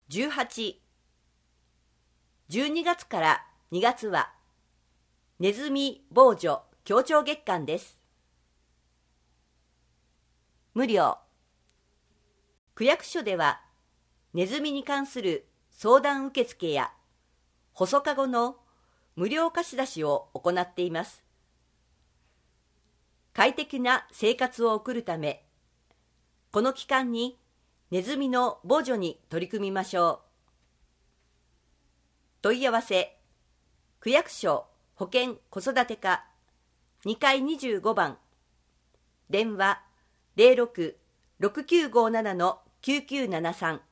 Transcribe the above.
18、12月から2月はネズミ防除協調月間です。無料。区役所ではネズミに関する相談受付や細かごの無料貸し出しを行っています。快適な生活を送るため、この期間にネズミの防除に取り組みましょう。問い合わせ、区役所保健子育て課2階25番、電話 06-6957-9973